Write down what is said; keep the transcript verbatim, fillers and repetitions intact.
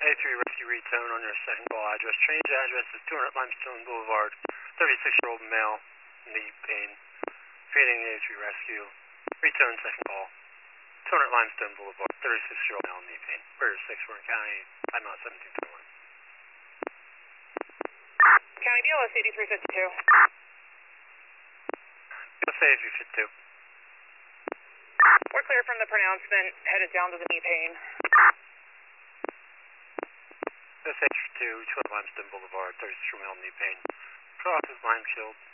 A three Rescue Retone on your second call address. Change address is two hundred Limestone Boulevard. thirty-six-year-old male, knee pain. Feeding A three Rescue. Retone second call. two hundred Limestone Boulevard. thirty-six-year-old male, knee pain. Bird six, Warren County. Timeout seventeen twenty-one. County B L S eighty-three fifty-two. Let's say if you fit two. We're clear from the pronouncement, headed down to the knee pain. S H two, two hundred Limestone Boulevard, thirty-six-year-old male, knee pain. Cross is lime chilled.